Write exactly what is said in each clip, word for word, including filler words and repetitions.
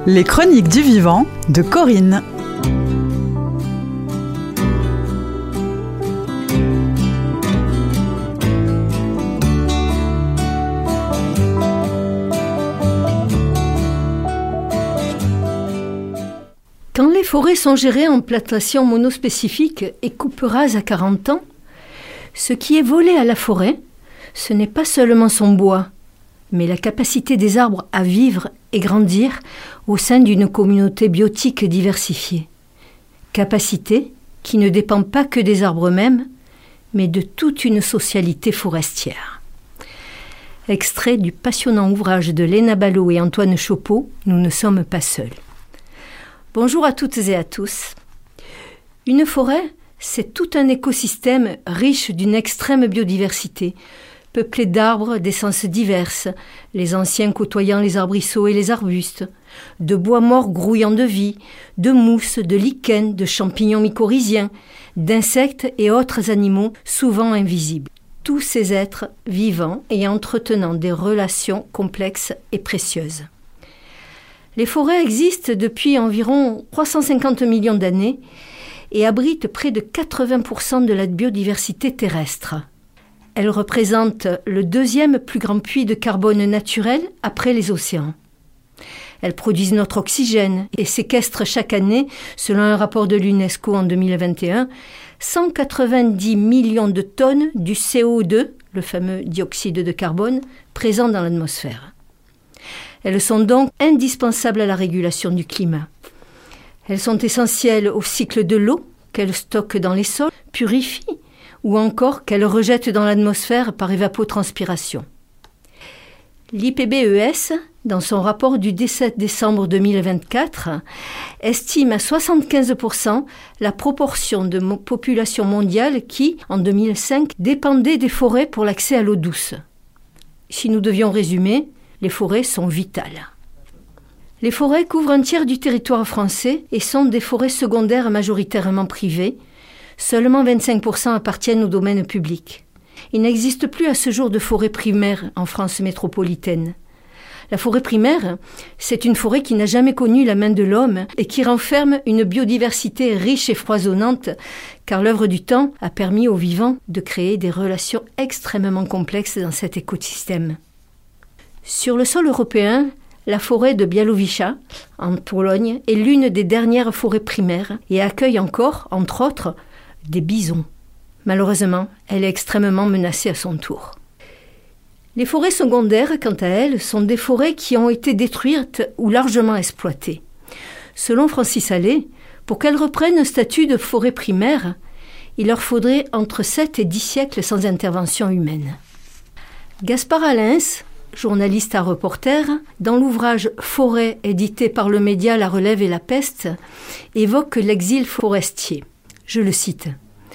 Les chroniques du vivant de Corinne. Quand les forêts sont gérées en plantations monospécifiques et coupes rases à quarante ans, ce qui est volé à la forêt, ce n'est pas seulement son bois, mais la capacité des arbres à vivre et grandir au sein d'une communauté biotique diversifiée. Capacité qui ne dépend pas que des arbres eux-mêmes, mais de toute une socialité forestière. Extrait du passionnant ouvrage de Léna Ballot et Antoine Chopeau, « Nous ne sommes pas seuls ». Bonjour à toutes et à tous. Une forêt, c'est tout un écosystème riche d'une extrême biodiversité, peuplé d'arbres d'essences diverses, les anciens côtoyant les arbrisseaux et les arbustes, de bois morts grouillant de vie, de mousses, de lichens, de champignons mycorhiziens, d'insectes et autres animaux souvent invisibles. Tous ces êtres vivant et entretenant des relations complexes et précieuses. Les forêts existent depuis environ trois cent cinquante millions d'années et abritent près de quatre-vingts pour cent de la biodiversité terrestre. Elles représentent le deuxième plus grand puits de carbone naturel après les océans. Elles produisent notre oxygène et séquestrent chaque année, selon un rapport de l'UNESCO en deux mille vingt et un, cent quatre-vingt-dix millions de tonnes du C O deux, le fameux dioxyde de carbone, présent dans l'atmosphère. Elles sont donc indispensables à la régulation du climat. Elles sont essentielles au cycle de l'eau, qu'elles stockent dans les sols, purifient, ou encore qu'elles rejettent dans l'atmosphère par évapotranspiration. L'I P B E S, dans son rapport du dix-sept décembre deux mille vingt-quatre, estime à soixante-quinze pour cent la proportion de mo- population mondiale qui, en deux mille cinq, dépendait des forêts pour l'accès à l'eau douce. Si nous devions résumer, les forêts sont vitales. Les forêts couvrent un tiers du territoire français et sont des forêts secondaires majoritairement privées. Seulement vingt-cinq pour cent appartiennent au domaine public. Il n'existe plus à ce jour de forêt primaire en France métropolitaine. La forêt primaire, c'est une forêt qui n'a jamais connu la main de l'homme et qui renferme une biodiversité riche et foisonnante, car l'œuvre du temps a permis aux vivants de créer des relations extrêmement complexes dans cet écosystème. Sur le sol européen, la forêt de Białowieża, en Pologne, est l'une des dernières forêts primaires et accueille encore, entre autres, des bisons. Malheureusement, elle est extrêmement menacée à son tour. Les forêts secondaires, quant à elles, sont des forêts qui ont été détruites ou largement exploitées. Selon Francis Allais, pour qu'elles reprennent un statut de forêt primaire, il leur faudrait entre sept et dix siècles sans intervention humaine. Gaspard Alains, journaliste à reporter, dans l'ouvrage « Forêt » édité par le média La Relève et la Peste, évoque l'exil forestier. Je le cite.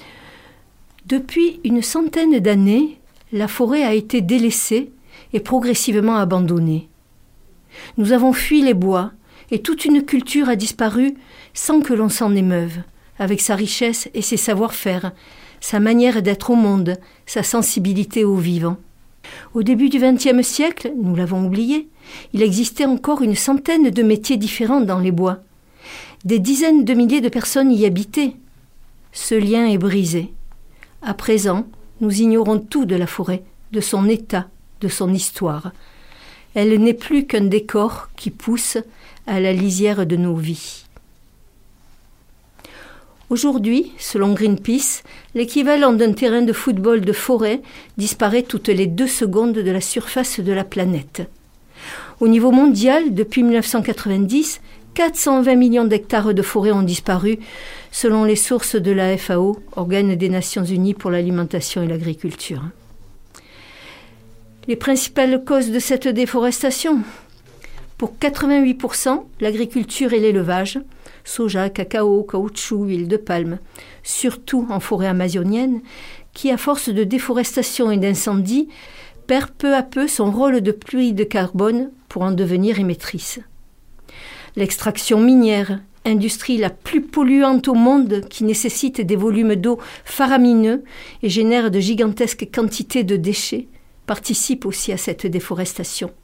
« Depuis une centaine d'années, la forêt a été délaissée et progressivement abandonnée. Nous avons fui les bois et toute une culture a disparu sans que l'on s'en émeuve, avec sa richesse et ses savoir-faire, sa manière d'être au monde, sa sensibilité au vivant. Au début du vingtième siècle, nous l'avons oublié, il existait encore une centaine de métiers différents dans les bois. Des dizaines de milliers de personnes y habitaient. Ce lien est brisé. À présent, nous ignorons tout de la forêt, de son état, de son histoire. Elle n'est plus qu'un décor qui pousse à la lisière de nos vies. Aujourd'hui, selon Greenpeace, l'équivalent d'un terrain de football de forêt disparaît toutes les deux secondes de la surface de la planète. Au niveau mondial, depuis mille neuf cent quatre-vingt-dix, quatre cent vingt millions d'hectares de forêt ont disparu, selon les sources de la F A O, organe des Nations Unies pour l'alimentation et l'agriculture. Les principales causes de cette déforestation ? Pour quatre-vingt-huit pour cent, l'agriculture et l'élevage, soja, cacao, caoutchouc, huile de palme, surtout en forêt amazonienne, qui, à force de déforestation et d'incendie, perd peu à peu son rôle de puits de carbone pour en devenir émettrice. L'extraction minière, industrie la plus polluante au monde qui nécessite des volumes d'eau faramineux et génère de gigantesques quantités de déchets, participe aussi à cette déforestation.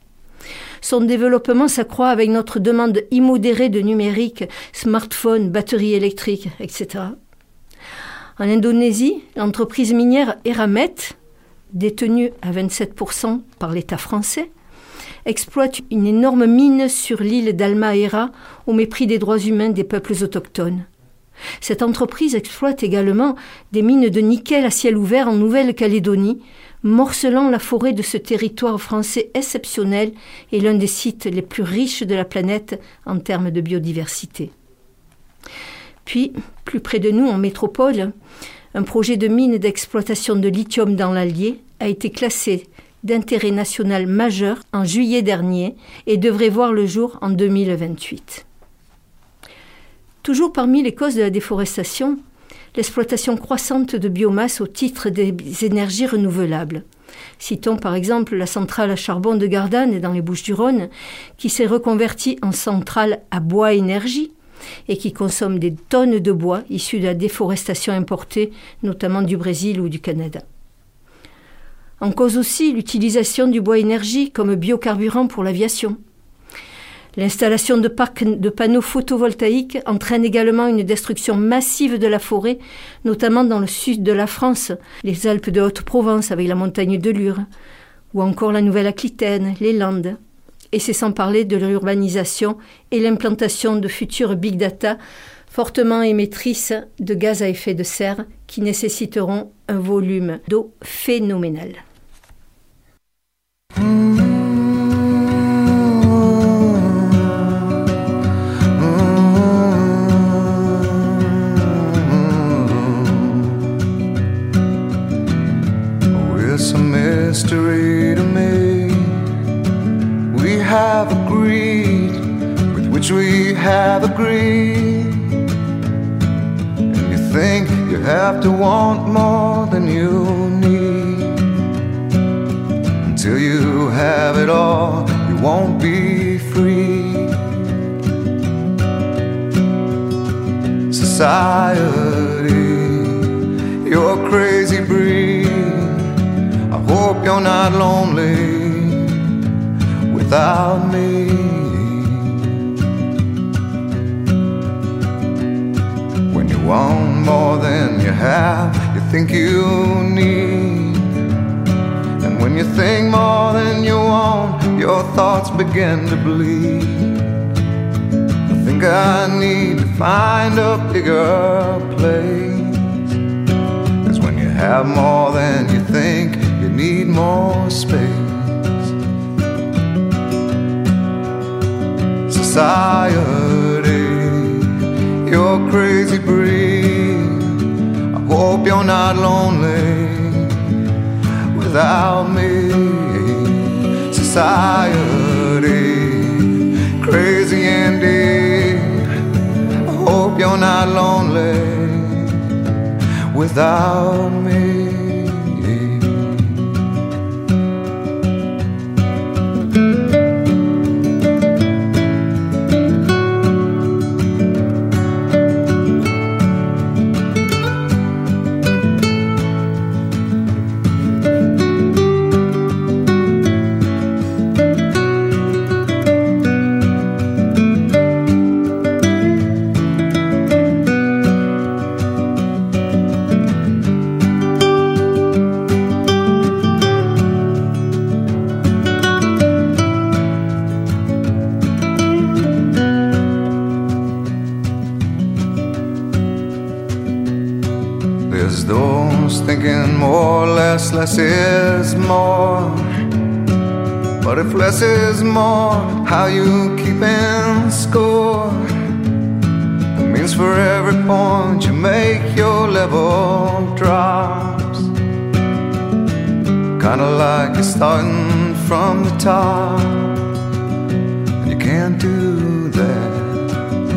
Son développement s'accroît avec notre demande immodérée de numérique, smartphones, batteries électriques, et cetera. En Indonésie, l'entreprise minière Eramet, détenue à vingt-sept pour cent par l'État français, exploite une énorme mine sur l'île d'Halmahera au mépris des droits humains des peuples autochtones. Cette entreprise exploite également des mines de nickel à ciel ouvert en Nouvelle-Calédonie, morcelant la forêt de ce territoire français exceptionnel et l'un des sites les plus riches de la planète en termes de biodiversité. Puis, plus près de nous, en métropole, un projet de mine d'exploitation de lithium dans l'Allier a été classé d'intérêt national majeur en juillet dernier et devrait voir le jour en deux mille vingt-huit. Toujours parmi les causes de la déforestation, l'exploitation croissante de biomasse au titre des énergies renouvelables. Citons par exemple la centrale à charbon de Gardanne dans les Bouches-du-Rhône, qui s'est reconvertie en centrale à bois énergie et qui consomme des tonnes de bois issus de la déforestation importée, notamment du Brésil ou du Canada. En cause aussi l'utilisation du bois énergie comme biocarburant pour l'aviation. L'installation de parcs de panneaux photovoltaïques entraîne également une destruction massive de la forêt, notamment dans le sud de la France, les Alpes de Haute-Provence avec la montagne de Lure, ou encore la Nouvelle-Aquitaine, les Landes. Et c'est sans parler de l'urbanisation et l'implantation de futures big data fortement émettrices de gaz à effet de serre qui nécessiteront un volume d'eau phénoménal. It's a mystery to me. We have agreed with which we have agreed. And you think you have to want more than you need. Until you have it all, you won't be free. Society, you're crazy breed. I hope you're not lonely without me. When you want more than you have, you think you need. And when you think more than you want, your thoughts begin to bleed. I think I need to find a bigger place. 'Cause when you have more than you think, you need more space. Society, you're crazy breed. I hope you're not lonely without me. Society, crazy indeed. I hope you're not lonely without me. There's those thinking more, less, less is more. But if less is more, how you keeping score? It means for every point you make, your level drops. Kinda like you're starting from the top, and you can't do that.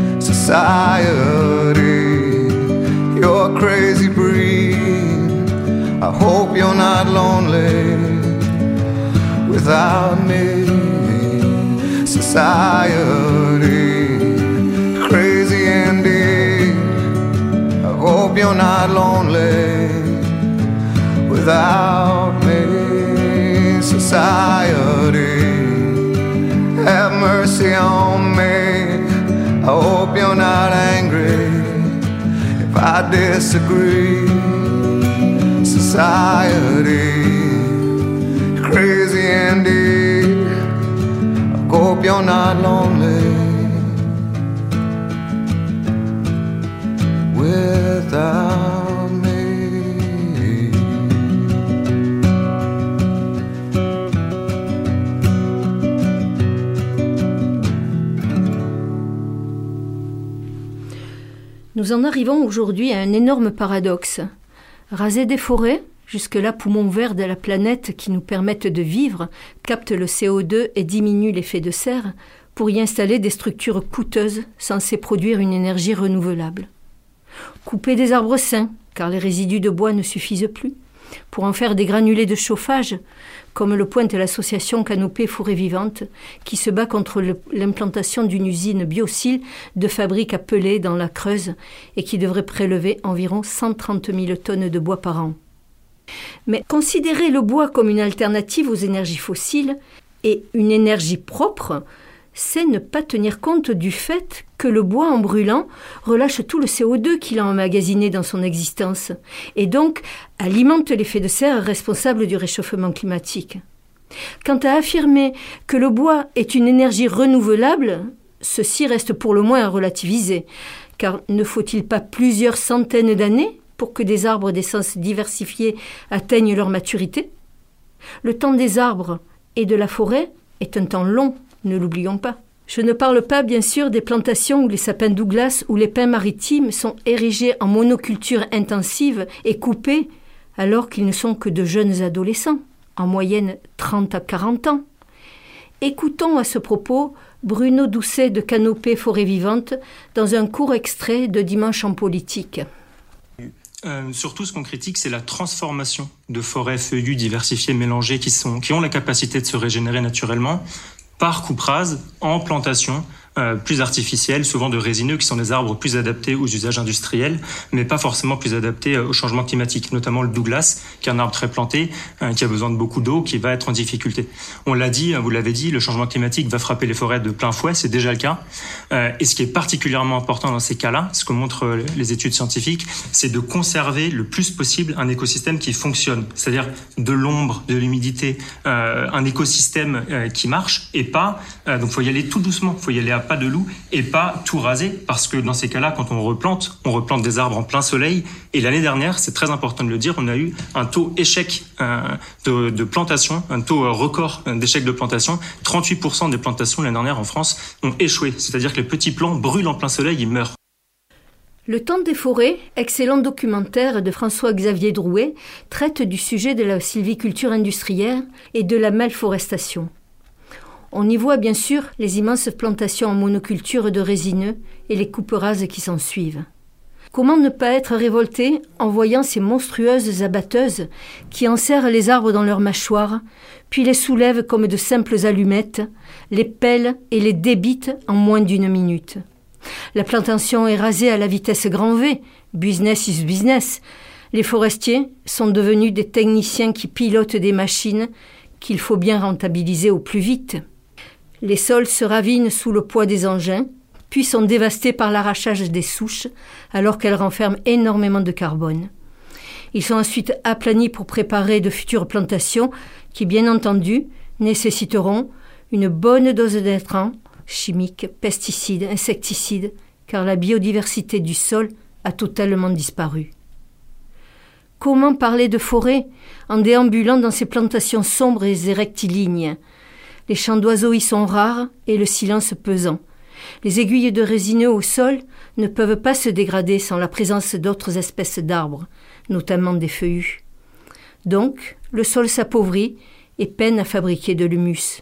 Society, you're a crazy breed. I hope you're not lonely without me. Society, crazy indeed. I hope you're not lonely without me. Society, I hope you're not angry if I disagree. Society, crazy indeed. I hope you're not lonely without me. Nous en arrivons aujourd'hui à un énorme paradoxe. Raser des forêts, jusque-là poumons verts de la planète qui nous permettent de vivre, captent le C O deux et diminuent l'effet de serre, pour y installer des structures coûteuses censées produire une énergie renouvelable. Couper des arbres sains, car les résidus de bois ne suffisent plus, pour en faire des granulés de chauffage, comme le pointe l'association Canopée Forêt Vivante, qui se bat contre le, l'implantation d'une usine biocile de fabrique à Pelée dans la Creuse et qui devrait prélever environ cent trente mille tonnes de bois par an. Mais considérer le bois comme une alternative aux énergies fossiles et une énergie propre, c'est ne pas tenir compte du fait que le bois, en brûlant, relâche tout le C O deux qu'il a emmagasiné dans son existence, et donc alimente l'effet de serre responsable du réchauffement climatique. Quant à affirmer que le bois est une énergie renouvelable, ceci reste pour le moins à relativiser, car ne faut-il pas plusieurs centaines d'années pour que des arbres d'essence diversifiée atteignent leur maturité ? Le temps des arbres et de la forêt est un temps long, ne l'oublions pas. Je ne parle pas bien sûr des plantations où les sapins Douglas ou les pins maritimes sont érigés en monoculture intensive et coupés alors qu'ils ne sont que de jeunes adolescents, en moyenne trente à quarante ans. Écoutons à ce propos Bruno Doucet de Canopée Forêt Vivante dans un court extrait de Dimanche en politique. Euh, surtout, ce qu'on critique, c'est la transformation de forêts feuillues diversifiées, mélangées, qui, sont, qui ont la capacité de se régénérer naturellement, par coupe rase, en plantation euh, plus artificielle, souvent de résineux, qui sont des arbres plus adaptés aux usages industriels, mais pas forcément plus adaptés euh, au changement climatique, notamment le Douglas, qui est un arbre très planté, euh, qui a besoin de beaucoup d'eau, qui va être en difficulté. On l'a dit, vous l'avez dit, le changement climatique va frapper les forêts de plein fouet, c'est déjà le cas. Euh, et ce qui est particulièrement important dans ces cas-là, ce que montrent les études scientifiques, c'est de conserver le plus possible un écosystème qui fonctionne, c'est-à-dire de l'ombre, de l'humidité, euh, un écosystème euh, qui marche, et pas, euh, donc faut y aller tout doucement, faut y aller à pas de loup et pas tout raser, parce que dans ces cas-là, quand on replante, on replante des arbres en plein soleil, et l'année dernière, c'est très important de le dire, on a eu un taux échec euh, de, de plantation, un taux euh, record d'échec de plantation. trente-huit pour cent des plantations l'année dernière en France ont échoué, c'est-à-dire que les petits plants brûlent en plein soleil, ils meurent. Le temps des forêts, excellent documentaire de François-Xavier Drouet, traite du sujet de la sylviculture industrielle et de la malforestation. On y voit bien sûr les immenses plantations en monoculture de résineux et les coupes rases qui s'en suivent. Comment ne pas être révolté en voyant ces monstrueuses abatteuses qui enserrent les arbres dans leurs mâchoires, puis les soulèvent comme de simples allumettes, les pèlent et les débitent en moins d'une minute. La plantation est rasée à la vitesse grand V, business is business. Les forestiers sont devenus des techniciens qui pilotent des machines qu'il faut bien rentabiliser au plus vite. Les sols se ravinent sous le poids des engins, puis sont dévastés par l'arrachage des souches, alors qu'elles renferment énormément de carbone. Ils sont ensuite aplanis pour préparer de futures plantations qui, bien entendu, nécessiteront une bonne dose d'intrants, chimiques, pesticides, insecticides, car la biodiversité du sol a totalement disparu. Comment parler de forêt en déambulant dans ces plantations sombres et rectilignes ? Les chants d'oiseaux y sont rares et le silence pesant. Les aiguilles de résineux au sol ne peuvent pas se dégrader sans la présence d'autres espèces d'arbres, notamment des feuillus. Donc, le sol s'appauvrit et peine à fabriquer de l'humus.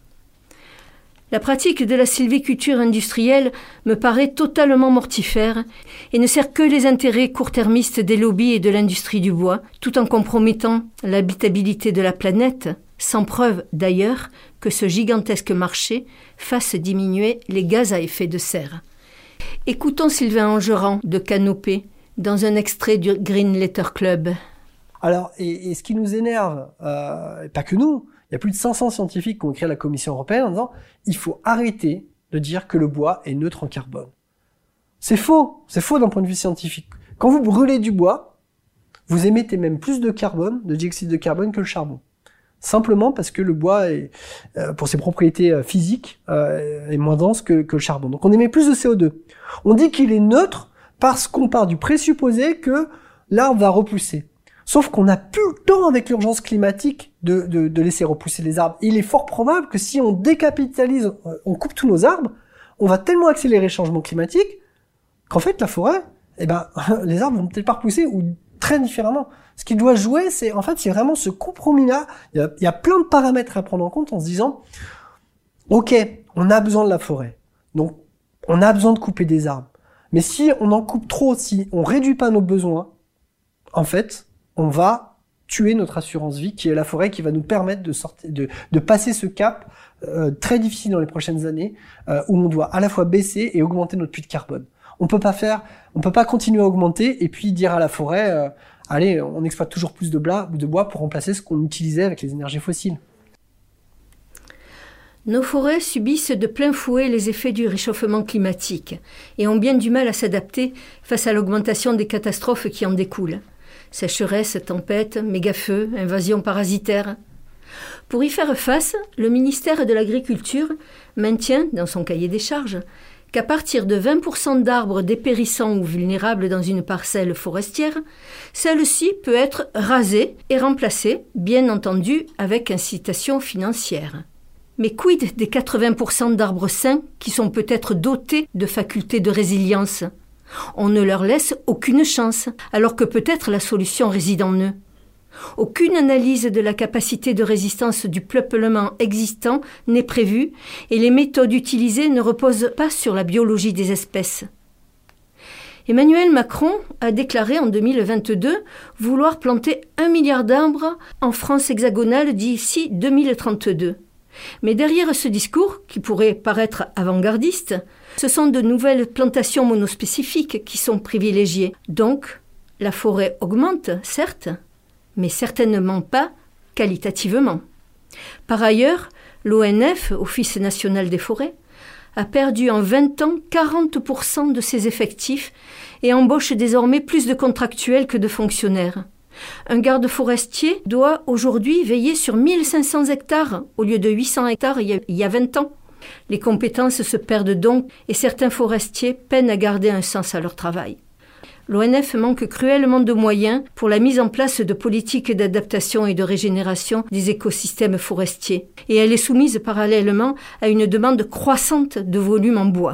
La pratique de la sylviculture industrielle me paraît totalement mortifère et ne sert que les intérêts court-termistes des lobbies et de l'industrie du bois, tout en compromettant l'habitabilité de la planète, sans preuve d'ailleurs que ce gigantesque marché fasse diminuer les gaz à effet de serre. Écoutons Sylvain Angeran de Canopée dans un extrait du Green Letter Club. Alors, et, et ce qui nous énerve, euh, pas que nous, il y a plus de cinq cents scientifiques qui ont écrit à la Commission européenne en disant il faut arrêter de dire que le bois est neutre en carbone. C'est faux, c'est faux d'un point de vue scientifique. Quand vous brûlez du bois, vous émettez même plus de carbone, de dioxyde de carbone que le charbon. Simplement parce que le bois, est, euh, pour ses propriétés euh, physiques, euh, est moins dense que, que le charbon. Donc on émet plus de C O deux. On dit qu'il est neutre parce qu'on part du présupposé que l'arbre va repousser. Sauf qu'on n'a plus le temps avec l'urgence climatique de, de, de laisser repousser les arbres. Il est fort probable que si on décapitalise, on coupe tous nos arbres, on va tellement accélérer le changement climatique qu'en fait la forêt, eh ben, les arbres vont peut-être pas repousser ou très différemment. Ce qui doit jouer, c'est en fait, c'est vraiment ce compromis-là. Il y a, il y a plein de paramètres à prendre en compte en se disant, ok, on a besoin de la forêt, donc on a besoin de couper des arbres. Mais si on en coupe trop, si on réduit pas nos besoins, en fait, on va tuer notre assurance vie, qui est la forêt, qui va nous permettre de sortir, de, de passer ce cap euh, très difficile dans les prochaines années, euh, où on doit à la fois baisser et augmenter notre puits de carbone. On peut pas faire, on peut pas continuer à augmenter et puis dire à la forêt, euh, allez, on exploite toujours plus de bois, de bois pour remplacer ce qu'on utilisait avec les énergies fossiles. Nos forêts subissent de plein fouet les effets du réchauffement climatique et ont bien du mal à s'adapter face à l'augmentation des catastrophes qui en découlent. Sécheresse, tempêtes, mégafeux, invasions parasitaires. Pour y faire face, le ministère de l'Agriculture maintient, dans son cahier des charges, qu'à partir de vingt pour cent d'arbres dépérissants ou vulnérables dans une parcelle forestière, celle-ci peut être rasée et remplacée, bien entendu avec incitation financière. Mais quid des quatre-vingts pour cent d'arbres sains qui sont peut-être dotés de facultés de résilience ? On ne leur laisse aucune chance, alors que peut-être la solution réside en eux. Aucune analyse de la capacité de résistance du peuplement existant n'est prévue et les méthodes utilisées ne reposent pas sur la biologie des espèces. Emmanuel Macron a déclaré en deux mille vingt-deux vouloir planter un milliard d'arbres en France hexagonale d'ici deux mille trente-deux. Mais derrière ce discours, qui pourrait paraître avant-gardiste, ce sont de nouvelles plantations monospécifiques qui sont privilégiées. Donc, la forêt augmente, certes, mais certainement pas qualitativement. Par ailleurs, l'O N F, Office national des forêts, a perdu en vingt ans quarante pour cent de ses effectifs et embauche désormais plus de contractuels que de fonctionnaires. Un garde forestier doit aujourd'hui veiller sur mille cinq cents hectares au lieu de huit cents hectares il y a vingt ans. Les compétences se perdent donc et certains forestiers peinent à garder un sens à leur travail. L'O N F manque cruellement de moyens pour la mise en place de politiques d'adaptation et de régénération des écosystèmes forestiers. Et elle est soumise parallèlement à une demande croissante de volume en bois.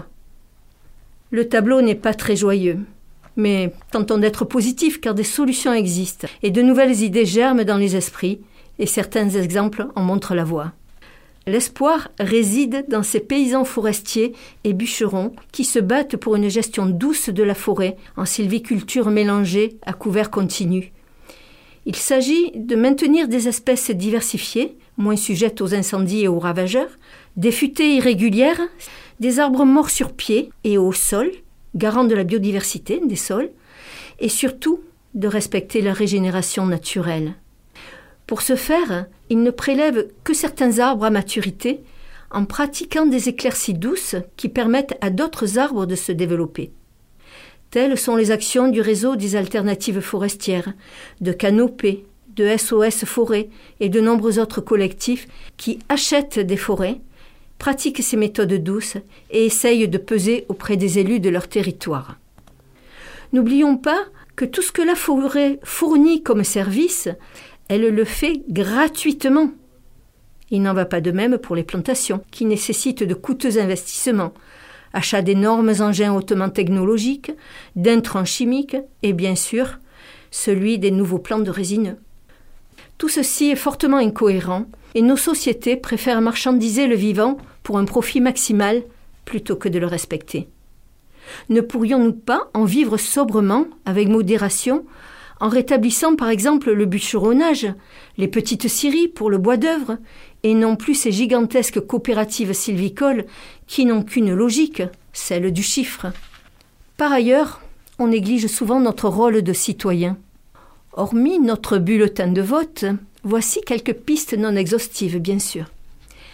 Le tableau n'est pas très joyeux. Mais tentons d'être positifs car des solutions existent et de nouvelles idées germent dans les esprits et certains exemples en montrent la voie. L'espoir réside dans ces paysans forestiers et bûcherons qui se battent pour une gestion douce de la forêt en sylviculture mélangée à couvert continu. Il s'agit de maintenir des espèces diversifiées, moins sujettes aux incendies et aux ravageurs, des futaies irrégulières, des arbres morts sur pied et au sol, garant de la biodiversité des sols, et surtout de respecter la régénération naturelle. Pour ce faire, il ne prélève que certains arbres à maturité en pratiquant des éclaircies douces qui permettent à d'autres arbres de se développer. Telles sont les actions du réseau des alternatives forestières, de Canopée, de S O S Forêt et de nombreux autres collectifs qui achètent des forêts, pratiquent ces méthodes douces et essayent de peser auprès des élus de leur territoire. N'oublions pas que tout ce que la forêt fournit comme service, elle le fait gratuitement. Il n'en va pas de même pour les plantations, qui nécessitent de coûteux investissements, achat d'énormes engins hautement technologiques, d'intrants chimiques et bien sûr, celui des nouveaux plants de résineux. Tout ceci est fortement incohérent et nos sociétés préfèrent marchandiser le vivant pour un profit maximal plutôt que de le respecter. Ne pourrions-nous pas en vivre sobrement, avec modération, en rétablissant par exemple le bûcheronnage, les petites scieries pour le bois d'œuvre, et non plus ces gigantesques coopératives sylvicoles qui n'ont qu'une logique, celle du chiffre. Par ailleurs, on néglige souvent notre rôle de citoyen. Hormis notre bulletin de vote, voici quelques pistes non exhaustives, bien sûr.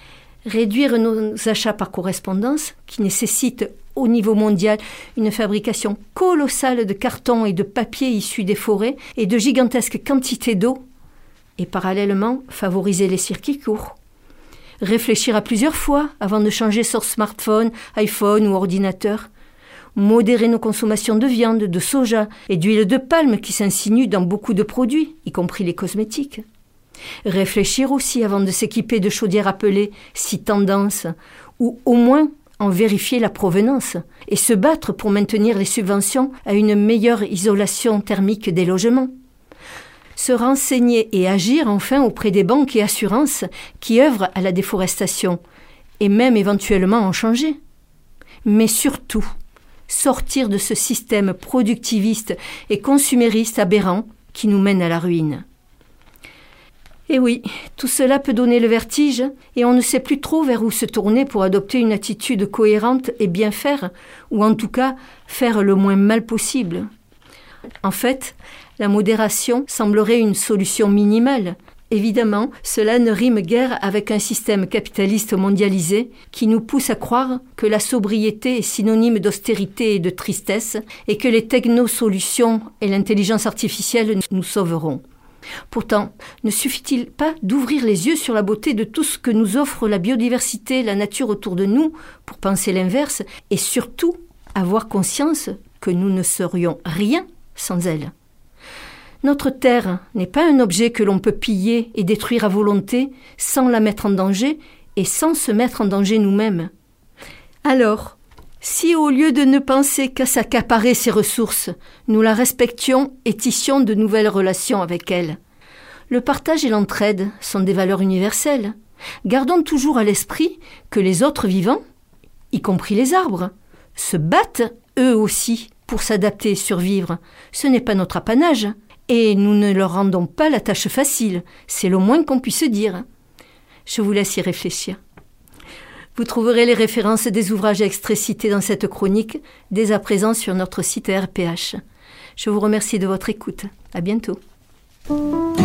Réduire nos achats par correspondance, qui nécessitent au niveau mondial une fabrication colossale de carton et de papier issus des forêts et de gigantesques quantités d'eau, et parallèlement favoriser les circuits courts. Réfléchir à plusieurs fois avant de changer son smartphone, iPhone ou ordinateur. Modérer nos consommations de viande, de soja et d'huile de palme qui s'insinuent dans beaucoup de produits, y compris les cosmétiques. Réfléchir aussi avant de s'équiper de chaudières appelées si tendance, ou au moins en vérifier la provenance, et se battre pour maintenir les subventions à une meilleure isolation thermique des logements. Se renseigner et agir enfin auprès des banques et assurances qui œuvrent à la déforestation, et même éventuellement en changer. Mais surtout, sortir de ce système productiviste et consumériste aberrant qui nous mène à la ruine. Et oui, tout cela peut donner le vertige et on ne sait plus trop vers où se tourner pour adopter une attitude cohérente et bien faire, ou en tout cas faire le moins mal possible. En fait, la modération semblerait une solution minimale. Évidemment, cela ne rime guère avec un système capitaliste mondialisé qui nous pousse à croire que la sobriété est synonyme d'austérité et de tristesse et que les technosolutions et l'intelligence artificielle nous sauveront. Pourtant, ne suffit-il pas d'ouvrir les yeux sur la beauté de tout ce que nous offre la biodiversité, la nature autour de nous, pour penser l'inverse, et surtout avoir conscience que nous ne serions rien sans elle. Notre terre n'est pas un objet que l'on peut piller et détruire à volonté sans la mettre en danger et sans se mettre en danger nous-mêmes. Alors, si au lieu de ne penser qu'à s'accaparer ses ressources, nous la respections et tissions de nouvelles relations avec elle. Le partage et l'entraide sont des valeurs universelles. Gardons toujours à l'esprit que les autres vivants, y compris les arbres, se battent eux aussi pour s'adapter et survivre. Ce n'est pas notre apanage, et nous ne leur rendons pas la tâche facile, c'est le moins qu'on puisse dire. Je vous laisse y réfléchir. Vous trouverez les références des ouvrages extraits cités dans cette chronique dès à présent sur notre site R P H. Je vous remercie de votre écoute. À bientôt.